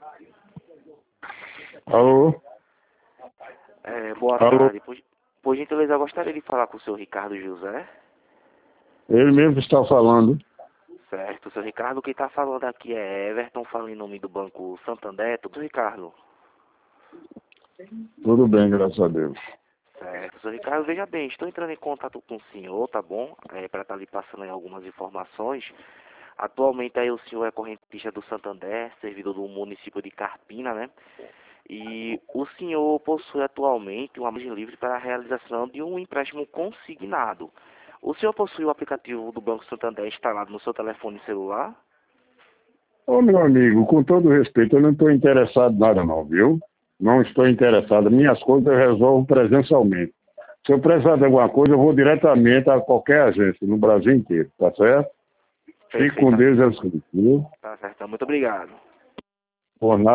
Alô? Boa Alô? tarde. Por gentileza, eu gostaria de falar com o senhor Ricardo José. Ele mesmo está falando. Certo, senhor Ricardo, quem está falando aqui é Everton, fala em nome do Banco Santander. Tudo, Ricardo? Tudo bem, graças a Deus. Certo, senhor Ricardo, veja bem, estou entrando em contato com o senhor, tá bom? Para estar lhe passando aí algumas informações. Atualmente aí o senhor é correntista do Santander, servidor do município de Carpina, né? E o senhor possui atualmente uma margem livre para a realização de um empréstimo consignado. O senhor possui o aplicativo do Banco Santander instalado no seu telefone celular? Ô, meu amigo, com todo respeito, eu não estou interessado em nada não, viu? Não estou interessado. Minhas coisas eu resolvo presencialmente. Se eu precisar de alguma coisa, eu vou diretamente a qualquer agência, no Brasil inteiro, tá certo? Fique com Perfeito. Deus, viu? Tá certo, muito obrigado. Por nada.